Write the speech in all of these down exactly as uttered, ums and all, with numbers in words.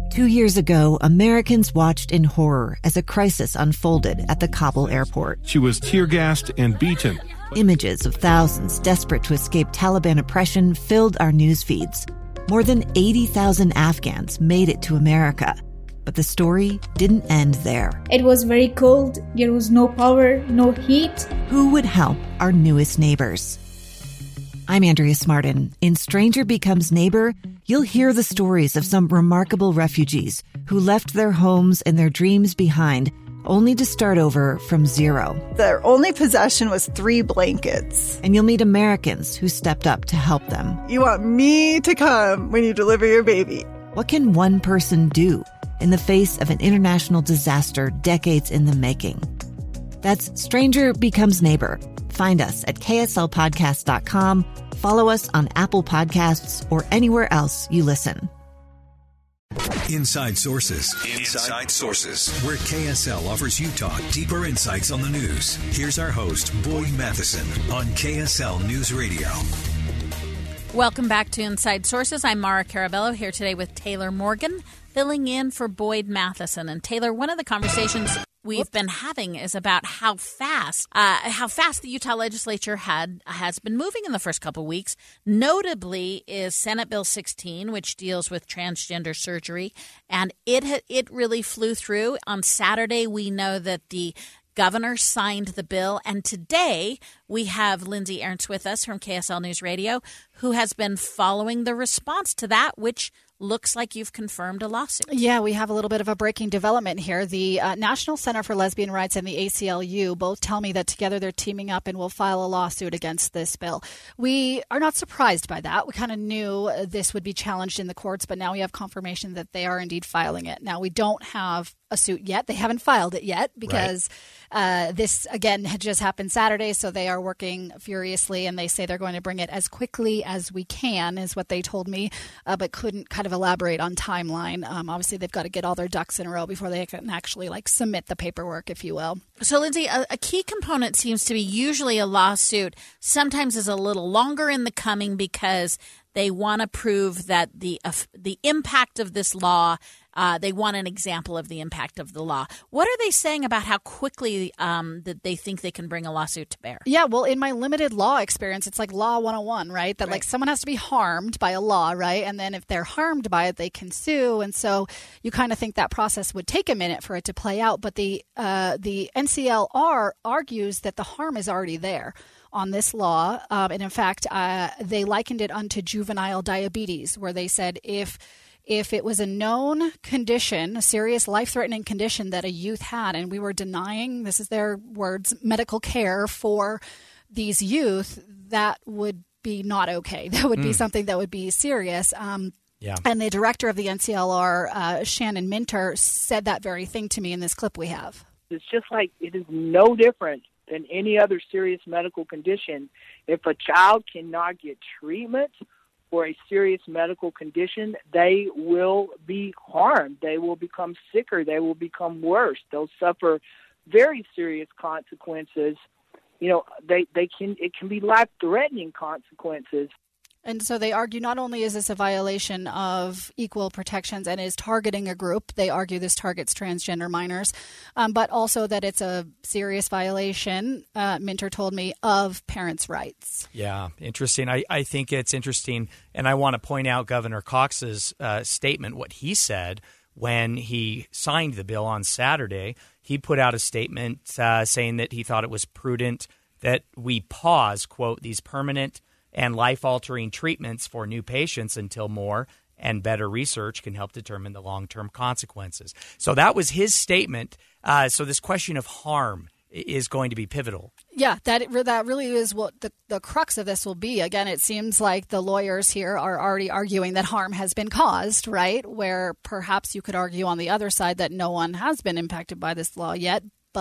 Two years ago, Americans watched in horror as a crisis unfolded at the Kabul airport. She was tear-gassed and beaten. Images of thousands desperate to escape Taliban oppression filled our news feeds. More than eighty thousand Afghans made it to America. But the story didn't end there. It was very cold. There was no power, no heat. Who would help our newest neighbors? I'm Andrea Smartin. In Stranger Becomes Neighbor, you'll hear the stories of some remarkable refugees who left their homes and their dreams behind, only to start over from zero. Their only possession was three blankets. And you'll meet Americans who stepped up to help them. You want me to come when you deliver your baby. What can one person do in the face of an international disaster decades in the making? That's Stranger Becomes Neighbor. Find us at K S L podcast dot com. Follow us on Apple Podcasts or anywhere else you listen. Inside Sources. Inside Sources. Where K S L offers Utah deeper insights on the news. Here's our host, Boyd Matheson, on K S L News Radio. Welcome back to Inside Sources. I'm Mara Carabello here today with Taylor Morgan, filling in for Boyd Matheson. And Taylor, one of the conversations we've been having is about how fast, uh, how fast the Utah legislature had has been moving in the first couple of weeks. Notably, is Senate Bill sixteen, which deals with transgender surgery, and it it really flew through. On Saturday, we know that the governor signed the bill, and today we have Lindsay Ernst with us from K S L News Radio, who has been following the response to that, which looks like you've confirmed a lawsuit. Yeah, we have a little bit of a breaking development here. The uh, National Center for Lesbian Rights and the A C L U both tell me that together they're teaming up and will file a lawsuit against this bill. We are not surprised by that. We kind of knew this would be challenged in the courts, but now we have confirmation that they are indeed filing it. Now, we don't have a suit yet. They haven't filed it yet because right. uh, this, again, had just happened Saturday, so they are working furiously, and they say they're going to bring it as quickly as we can, is what they told me, uh, but couldn't kind of elaborate on timeline. Um, obviously, they've got to get all their ducks in a row before they can actually like submit the paperwork, if you will. So, Lindsay, a, a key component seems to be usually a lawsuit sometimes is a little longer in the coming because they want to prove that the uh, the impact of this law, uh, they want an example of the impact of the law. What are they saying about how quickly um, that they think they can bring a lawsuit to bear? Yeah, well, in my limited law experience, it's like law one oh one, right? That right. like someone has to be harmed by a law, right? And then if they're harmed by it, they can sue. And so you kind of think that process would take a minute for it to play out. But the uh, the N C L R argues that the harm is already there on this law. Um, and in fact, uh, they likened it unto juvenile diabetes, where they said if if it was a known condition, a serious life-threatening condition that a youth had, and we were denying, this is their words, medical care for these youth, that would be not okay. That would mm. be something that would be serious. Um, yeah. And the director of the N C L R, uh, Shannon Minter, said that very thing to me in this clip we have. It's just like it is no different than any other serious medical condition. If a child cannot get treatment for a serious medical condition, they will be harmed. They will become sicker. They will become worse. They'll suffer very serious consequences. You know, they, they can it can be life-threatening consequences. And so they argue not only is this a violation of equal protections and is targeting a group, they argue this targets transgender minors, um, but also that it's a serious violation, uh, Minter told me, of parents' rights. Yeah, interesting. I, I think it's interesting, and I want to point out Governor Cox's uh, statement, what he said when he signed the bill on Saturday. He put out a statement uh, saying that he thought it was prudent that we pause, quote, these permanent and life-altering treatments for new patients until more and better research can help determine the long-term consequences. So that was his statement. Uh, so this question of harm is going to be pivotal. Yeah, that that really is what the, the crux of this will be. Again, it seems like the lawyers here are already arguing that harm has been caused, right? Where perhaps you could argue on the other side that no one has been impacted by this law yet, but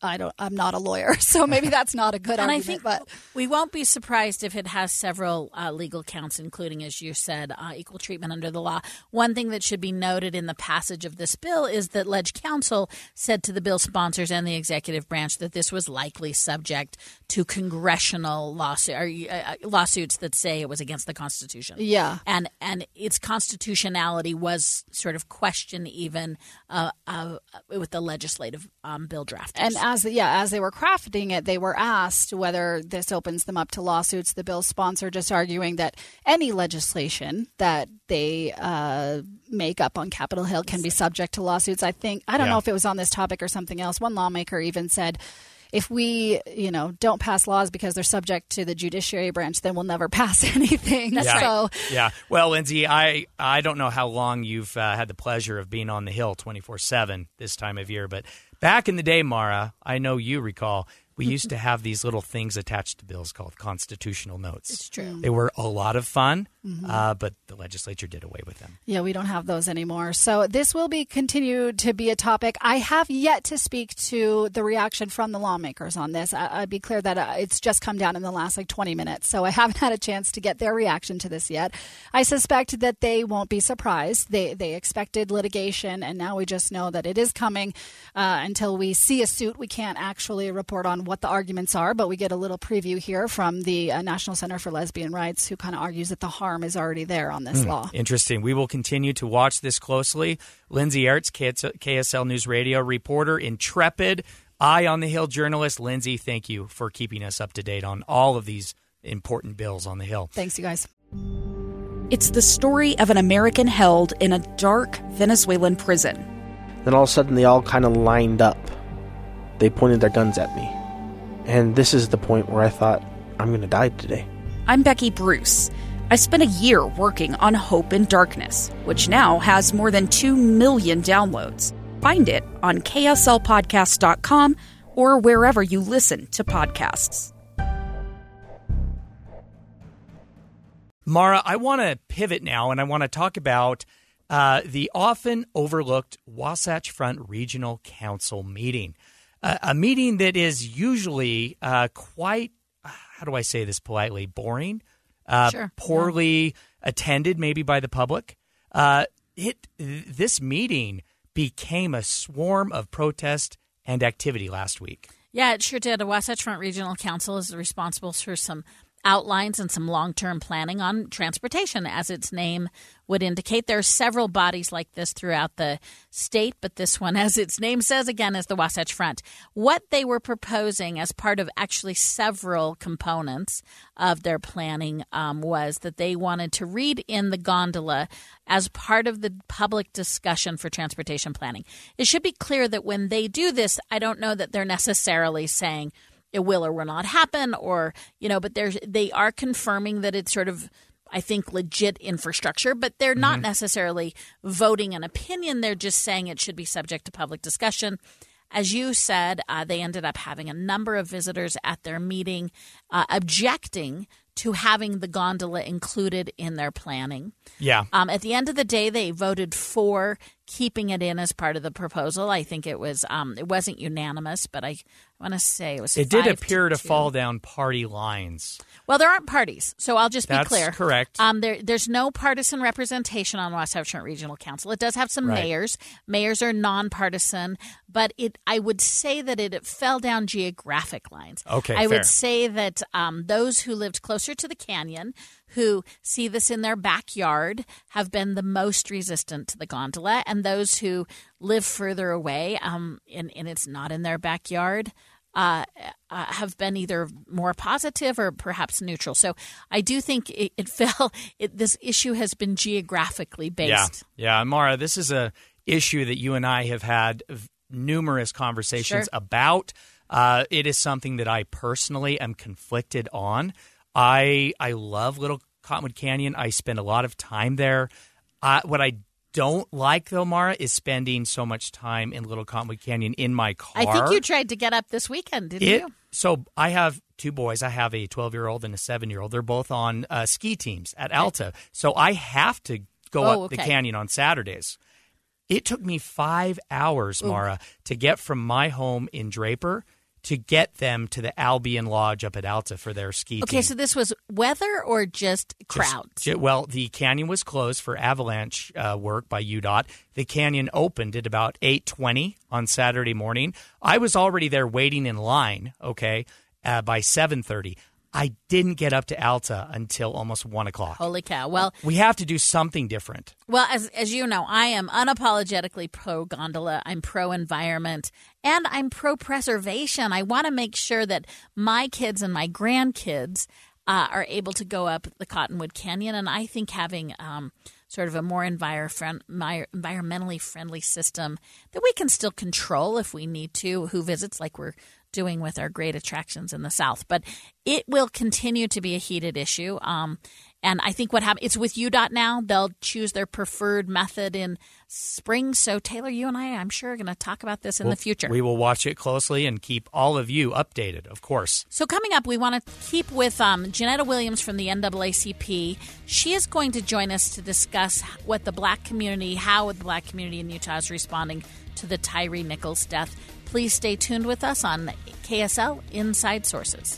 I don't. I'm not a lawyer, so maybe that's not a good and argument. I think but we won't be surprised if it has several uh, legal counts, including, as you said, uh, equal treatment under the law. One thing that should be noted in the passage of this bill is that Ledge Counsel said to the bill sponsors and the executive branch that this was likely subject to congressional lawsuit, or, uh, lawsuits that say it was against the Constitution. Yeah, and and its constitutionality was sort of questioned even uh, uh, with the legislative um, bill drafters. And as the, yeah, as they were crafting it, they were asked whether this opens them up to lawsuits. The bill's sponsor just arguing that any legislation that they uh, make up on Capitol Hill can be subject to lawsuits. I think I don't yeah. know if it was on this topic or something else. One lawmaker even said, if we, you know, don't pass laws because they're subject to the judiciary branch, then we'll never pass anything. That's yeah. right. So, yeah. Well, Lindsay, I, I don't know how long you've uh, had the pleasure of being on the Hill twenty-four seven this time of year, but back in the day, Mara, I know you recall, we used to have these little things attached to bills called constitutional notes. It's true. They were a lot of fun, mm-hmm. uh, but the legislature did away with them. Yeah, we don't have those anymore. So this will be continued to be a topic. I have yet to speak to the reaction from the lawmakers on this. I, I'd be clear that uh, it's just come down in the last like twenty minutes. So I haven't had a chance to get their reaction to this yet. I suspect that they won't be surprised. They they expected litigation, and now we just know that it is coming. Uh, until we see a suit, we can't actually report on what the arguments are, but we get a little preview here from the uh, National Center for Lesbian Rights, who kind of argues that the harm is already there on this mm, law. Interesting. We will continue to watch this closely. Lindsay Aerts, K S L News Radio reporter, intrepid, Eye on the Hill journalist. Lindsay, thank you for keeping us up to date on all of these important bills on the Hill. Thanks, you guys. It's the story of an American held in a dark Venezuelan prison. Then all of a sudden they all kind of lined up. They pointed their guns at me. And this is the point where I thought, I'm going to die today. I'm Becky Bruce. I spent a year working on Hope in Darkness, which now has more than two million downloads. Find it on K S L podcast dot com or wherever you listen to podcasts. Mara, I want to pivot now, and I want to talk about uh, the often overlooked Wasatch Front Regional Council meeting. Uh, a meeting that is usually uh, quite, how do I say this politely, boring, uh, sure. poorly yeah. attended maybe by the public. Uh, it This meeting became a swarm of protest and activity last week. Yeah, it sure did. The Wasatch Front Regional Council is responsible for some outlines and some long-term planning on transportation, as its name would indicate. There are several bodies like this throughout the state, but this one, as its name says again, is the Wasatch Front. What they were proposing as part of actually several components of their planning um, was that they wanted to read in the gondola as part of the public discussion for transportation planning. It should be clear that when they do this, I don't know that they're necessarily saying it will or will not happen, or, you know, but there's, they are confirming that it's sort of, I think, legit infrastructure, but they're not mm-hmm. necessarily voting an opinion. They're just saying it should be subject to public discussion. As you said, uh, they ended up having a number of visitors at their meeting uh, objecting to having the gondola included in their planning. Yeah. Um, at the end of the day, they voted for keeping it in as part of the proposal. I think it was um, it wasn't unanimous, but I want to say it was. It did five appear to, to fall down party lines. Well, there aren't parties, so I'll just be That's clear. That's correct. Um, there, there's no partisan representation on Wasatch Front Regional Council. It does have some right. mayors. Mayors are nonpartisan, but it. I would say that it, it fell down geographic lines. Okay, I fair. would say that um, those who lived closer to the canyon, who see this in their backyard, have been the most resistant to the gondola, and those who live further away, um, and, and it's not in their backyard, uh, uh, have been either more positive or perhaps neutral. So I do think it, it fell. It, this issue has been geographically based. Yeah, yeah, Mara, this is a issue that you and I have had numerous conversations sure. about. Uh, it is something that I personally am conflicted on. I I love Little Cottonwood Canyon. I spend a lot of time there. Uh, what I don't like, though, Mara, is spending so much time in Little Cottonwood Canyon in my car. I think you tried to get up this weekend, didn't it, you? So I have two boys. I have a twelve-year-old and a seven-year-old. They're both on uh, ski teams at Alta. So I have to go oh, up okay. the canyon on Saturdays. It took me five hours, Mara, Ooh. to get from my home in Draper to get them to the Albion Lodge up at Alta for their ski team. Okay, so this was weather or just crowds? Just, well, the canyon was closed for avalanche uh, work by U DOT. The canyon opened at about eight twenty on Saturday morning. I was already there waiting in line, okay, uh, by seven thirty. I didn't get up to Alta until almost one o'clock. Holy cow. Well, we have to do something different. Well, as as you know, I am unapologetically pro-gondola. I'm pro-environment, and I'm pro-preservation. I want to make sure that my kids and my grandkids uh, are able to go up the Cottonwood Canyon, and I think having um, sort of a more envir- environmentally friendly system that we can still control if we need to, who visits, like we're doing with our great attractions in the South. But it will continue to be a heated issue. Um, and I think what happens, it's with U DOT now. They'll choose their preferred method in spring. So, Taylor, you and I, I'm sure, are going to talk about this in well, the future. We will watch it closely and keep all of you updated, of course. So coming up, we want to keep with um, Janetta Williams from the N double A C P. She is going to join us to discuss what the black community, how the black community in Utah is responding to the Tyree Nichols death. Please stay tuned with us on K S L Inside Sources.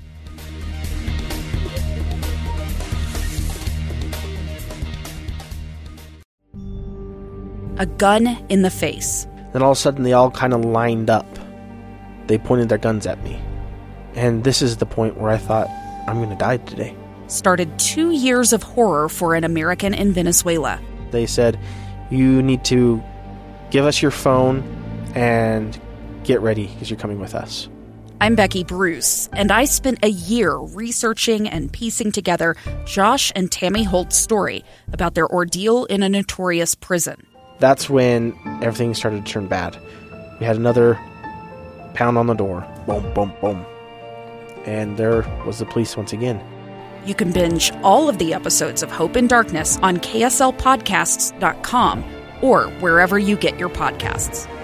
A gun in the face. Then all of a sudden they all kind of lined up. They pointed their guns at me. And this is the point where I thought, I'm going to die today. Started two years of horror for an American in Venezuela. They said, you need to give us your phone and get ready because you're coming with us. I'm Becky Bruce, and I spent a year researching and piecing together Josh and Tammy Holt's story about their ordeal in a notorious prison. That's when everything started to turn bad. We had another pound on the door. Boom, boom, boom. And there was the police once again. You can binge all of the episodes of Hope in Darkness on K S L podcasts dot com or wherever you get your podcasts.